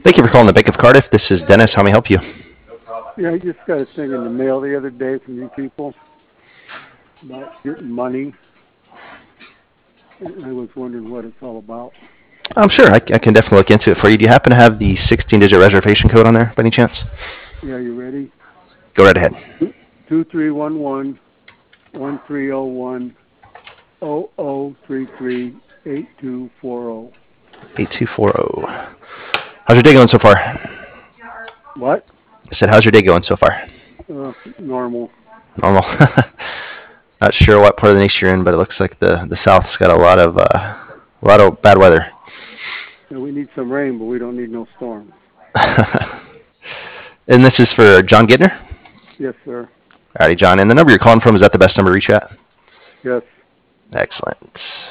Thank you for calling the Bank of Cardiff. This is Dennis. How may I help you? Yeah, I just got a thing in the mail the other day from you people about getting money, and I was wondering what it's all about. I'm sure. I can definitely look into it for you. Do you happen to have the 16-digit reservation code on there by any chance? Yeah, you ready? Go right ahead. 2311-1301-0033-8240. 8240. How's your day going so far? What? I said, how's your day going so far? Normal. Normal. Not sure what part of the nation you're in, but it looks like the South's got a lot of bad weather. Yeah, we need some rain, but we don't need no storm. And this is for John Gittner? Yes, sir. Alrighty, John. And the number you're calling from, is that the best number to reach you at? Yes. Excellent.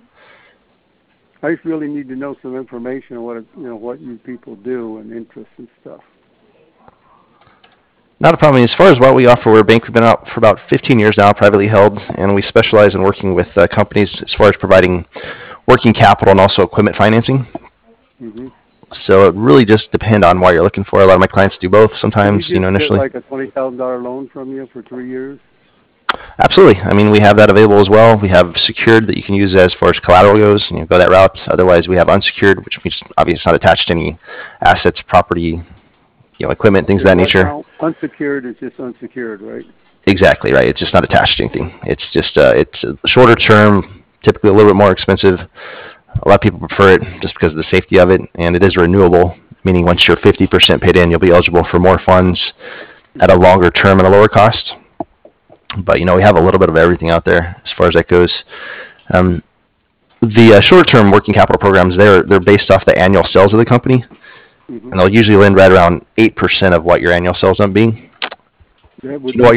I just really need to know some information on what you people do and interests and stuff. Not a problem. As far as what we offer, we're a bank. We've been out for about 15 years now, privately held, and we specialize in working with companies as far as providing working capital and also equipment financing. Mm-hmm. So it really just depends on what you're looking for. A lot of my clients do both. Sometimes, initially. Get like a $20,000 loan from you for 3 years? Absolutely. I mean, we have that available as well. We have secured that you can use as far as collateral goes, and you go that route. Otherwise, we have unsecured, which means obviously it's not attached to any assets, property, equipment, things of that nature. Now, unsecured is just unsecured, right? Exactly right. It's just not attached to anything. It's just it's a shorter term, typically a little bit more expensive. A lot of people prefer it just because of the safety of it, and it is renewable, meaning once you're 50% paid in, you'll be eligible for more funds at a longer term and a lower cost. But we have a little bit of everything out there as far as that goes. The short-term working capital programs, they're based off the annual sales of the company. Mm-hmm. And they'll usually lend right around 8% of what your annual sales end up being. Do you know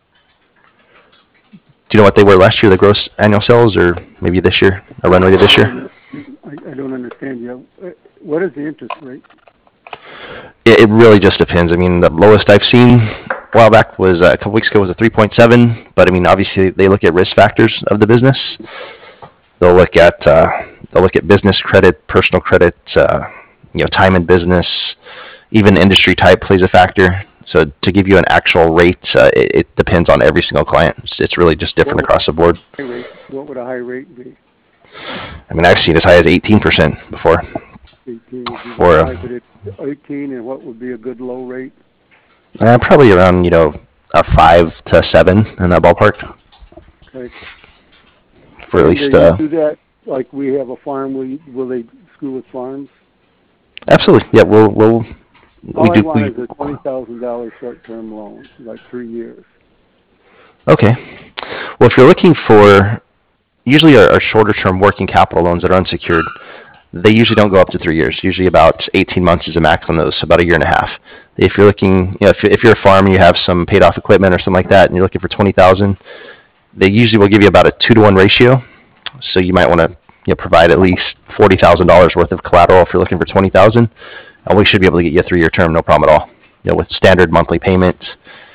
what they were last year, the gross annual sales, or maybe this year, a run rate of this year? I don't understand you. What is the interest rate? It really just depends. I mean, the lowest I've seen a while back was a couple weeks ago was a 3.7. But I mean, obviously they look at risk factors of the business. They'll look at business credit, personal credit. Time in business, even industry type plays a factor. So to give you an actual rate, it depends on every single client. It's really just different across the board. What would a high rate be? I mean, I've seen as high as 18% before. 18 For 18, and what would be a good low rate? Probably around a 5 to 7 in that ballpark. Okay. For at least. Do that like we have a farm. Will they screw with farms? Absolutely. Yeah, we All I do. want is a $20,000 short-term loan, like 3 years. Okay. Well, if you're looking for, usually our shorter-term working capital loans that are unsecured, they usually don't go up to 3 years. Usually about 18 months is the max on those, so about a year and a half. If you're looking, if you're a farm and you have some paid-off equipment or something like that, and you're looking for 20,000, they usually will give you about a 2-to-1 ratio. So you might want to provide at least $40,000 worth of collateral if you're looking for 20,000, and we should be able to get you a 3-year term, no problem at all. With standard monthly payment,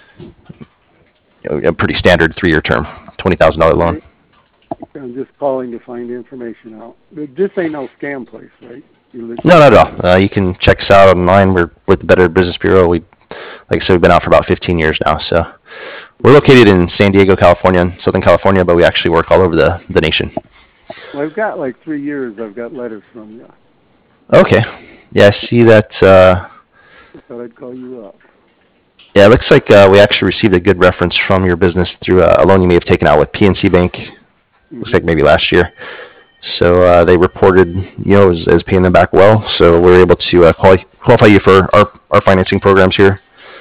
a pretty standard 3-year term, $20,000 loan. I'm just calling to find information out. This ain't no scam place, right? No, not at all. You can check us out online. We're with the Better Business Bureau. Like I said, we've been out for about 15 years now. So we're located in San Diego, California, and Southern California, but we actually work all over the nation. Well, I've got like 3 years. I've got letters from you. Okay. Yeah, I see that. I thought I'd call you up. Yeah, it looks like we actually received a good reference from your business through a loan you may have taken out with PNC Bank. Mm-hmm. Looks like maybe last year. So they reported, as paying them back well. So we're able to qualify you for our financing programs here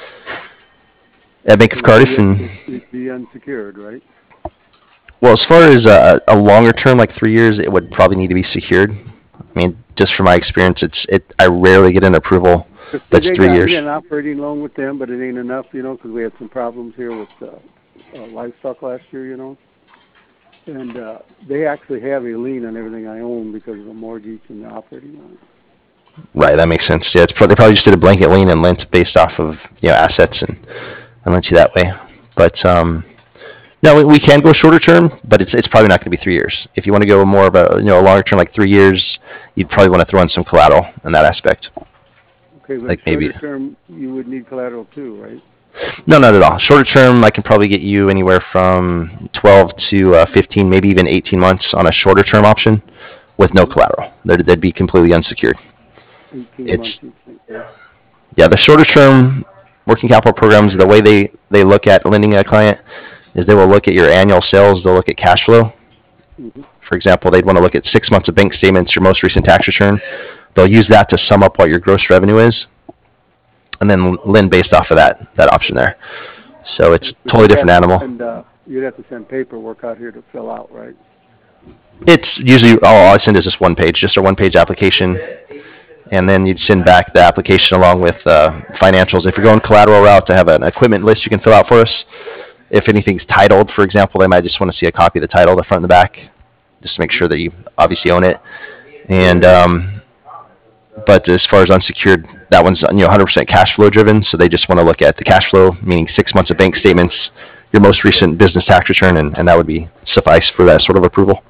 at Bank of Cardiff. And it'd be unsecured, right? Well, as far as a longer term, like 3 years, it would probably need to be secured. I mean, just from my experience, I rarely get an approval that's 3 years. We got an operating loan with them, but it ain't enough, because we had some problems here with livestock last year, And they actually have a lien on everything I own because of the mortgage and the operating loan. Right, that makes sense. Yeah, they probably just did a blanket lien and lent based off of assets and lent you that way. But no, we can go shorter term, but it's probably not going to be 3 years. If you want to go more of a longer term, like 3 years, you'd probably want to throw in some collateral in that aspect. Okay, but Like maybe shorter term, you would need collateral too, right? no, not at all. Shorter term, I can probably get you anywhere from 12 to 15, maybe even 18 months on a shorter term option with no collateral. They'd be completely unsecured. 18 months, It's you think, right? yeah, the shorter term working capital programs, the way they look at lending a client is they will look at your annual sales, they'll look at cash flow. Mm-hmm. For example, they'd want to look at 6 months of bank statements, your most recent tax return. They'll use that to sum up what your gross revenue is, and then lend based off of that option there. So it's a But totally different animal. you'd have to send paperwork out here to fill out, right? It's usually all I send is just one page, just a one-page application, and then you'd send back the application along with financials. If you're going collateral route, to have an equipment list you can fill out for us. If anything's titled, for example, they might just want to see a copy of the title, the front and the back, just to make sure that you obviously own it. And but as far as unsecured, that one's 100% cash flow driven. So they just want to look at the cash flow, meaning 6 months of bank statements, your most recent business tax return, and that would be suffice for that sort of approval.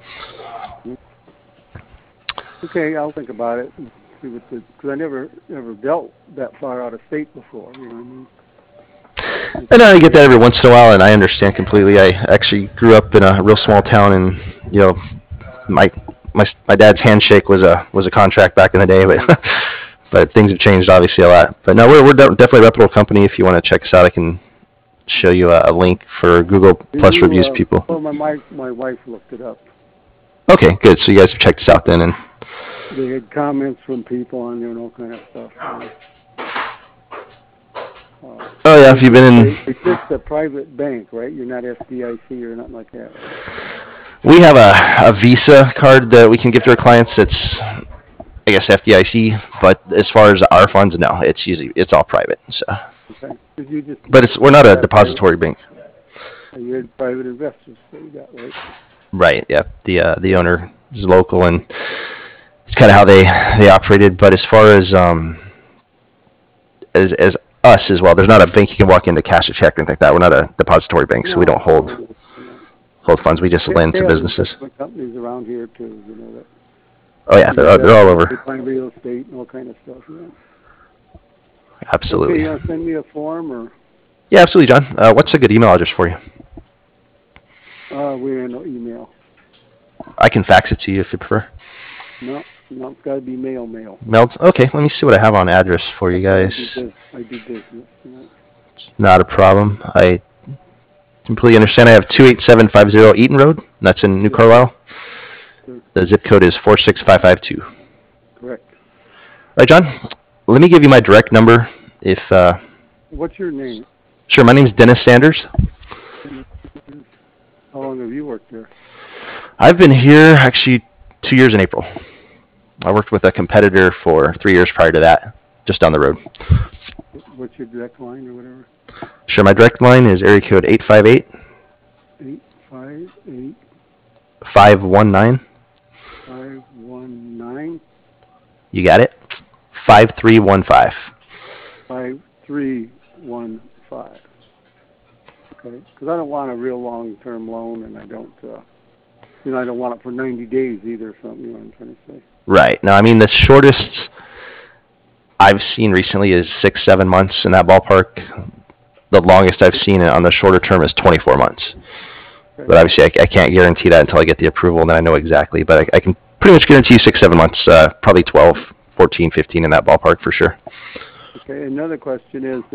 Okay, I'll think about it and see what because I never dealt that far out of state before. You know what I mean? And I get that every once in a while, and I understand completely. I actually grew up in a real small town, and my dad's handshake was a contract back in the day, but but things have changed obviously a lot. But no, we're definitely a reputable company. If you want to check us out, I can show you a link for Google Plus reviews people. Well, my wife looked it up. Okay, good. So you guys have checked us out then, and They had comments from people on there and all kind of stuff. oh yeah, have you been in? It's just a private bank, right? You're not FDIC or nothing like that. Right? We have a Visa card that we can give to our clients. It's, I guess, FDIC, but as far as our funds, no, it's all private. So, Okay. but we're not a depository bank. You had private investors that you got, right? Right. Yeah. The owner is local, and it's kind of how they operated. But as far as us as well, there's not a bank you can walk into, cash a check, or anything like that. We're not a depository bank, so we don't hold funds. We just lend to businesses. Companies around here too, that. Oh yeah, they're all over. They find real estate and all kind of stuff. Absolutely. Okay, send me a form or. Yeah, absolutely, John. What's a good email address for you? We're in email. I can fax it to you if you prefer. No, it's got to be mail. Mailed? Okay, let me see what I have on address for you guys. I do business. It's not a problem. I completely understand. I have 28750 Eaton Road. That's in New Carlisle. The zip code is 46552. Correct. All right, John. Let me give you my direct number. If What's your name? Sure. My name's Dennis Sanders. How long have you worked there? I've been here actually 2 years in April. I worked with a competitor for 3 years prior to that, just down the road. What's your direct line or whatever? Sure. My direct line is area code 858 858 519. 519. You got it. 5315. 5315. Okay, because I don't want a real long-term loan, and I don't, I don't want it for 90 days either. Something, you know what I'm trying to say. Right. Now, I mean, the shortest I've seen recently is 6-7 months in that ballpark. The longest I've seen on the shorter term is 24 months. Okay. But obviously, I can't guarantee that until I get the approval, and then I know exactly. But I can pretty much guarantee you 6-7 months, probably 12, 14, 15 in that ballpark for sure. Okay. Another question is,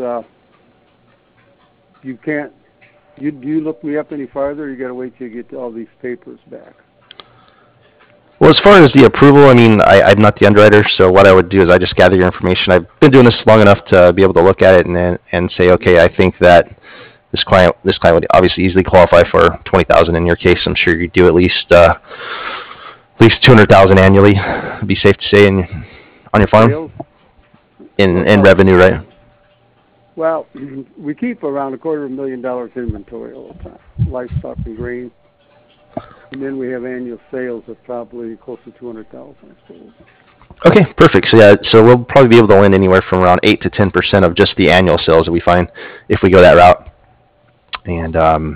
you can't. Do you look me up any farther? Or you got to wait till you get all these papers back. Well, as far as the approval, I mean, I'm not the underwriter, so what I would do is I just gather your information. I've been doing this long enough to be able to look at it and say, okay, I think that this client would obviously easily qualify for $20,000. In your case, I'm sure you do at least $200,000 annually. It'd be safe to say on your farm in revenue, right? Well, we keep around $250,000 inventory all the time, livestock and grain. And then we have annual sales of probably close to $200,000. Okay, perfect. So yeah, so we'll probably be able to lend anywhere from around 8 to 10% of just the annual sales that we find if we go that route. And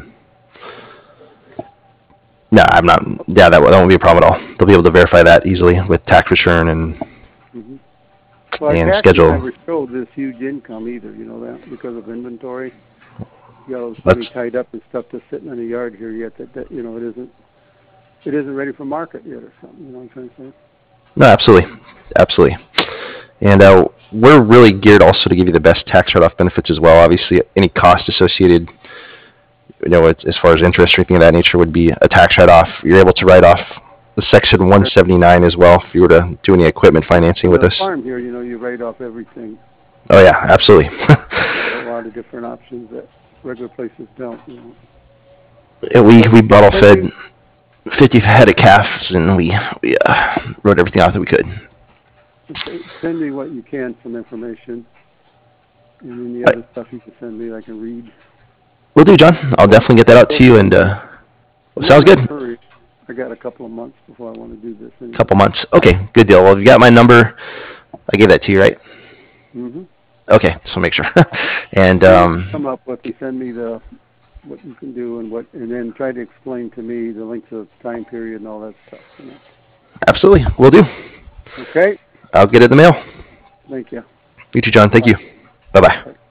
no, I'm not. Yeah, that won't be a problem at all. They'll be able to verify that easily with tax return and Well, and taxes schedule. never showed this huge income either, you know that, because of inventory. You got all this money That's tied up and stuff just sitting in the yard here yet that you know, it isn't ready for market yet or something, you know what I'm trying to say? no, absolutely, absolutely. And we're really geared also to give you the best tax write-off benefits as well. Obviously, any cost associated, as far as interest or anything of that nature would be a tax write-off. You're able to write off the Section 179 as well if you were to do any equipment financing with The us. farm here, you know, you write off everything. Oh yeah, absolutely. A lot of different options that regular places don't, you know. And we bottle fed 50 head of calves, and we wrote everything off that we could. Send me what you can, some information, and then the Right. other stuff you can send me, I can read. Will do, John. I'll definitely get that out to you. And sounds good. Hurry. I got a couple of months before I want to do this. Anyway. Couple months. Okay, good deal. Well, you got my number. I gave that to you, right? Mm-hmm. Okay, just want to make sure. And come up with and send me what you can do and then try to explain to me the length of time period and all that stuff. You know? absolutely, will do. Okay. I'll get it in the mail. Thank you. You too, John. Thank you. Bye-bye.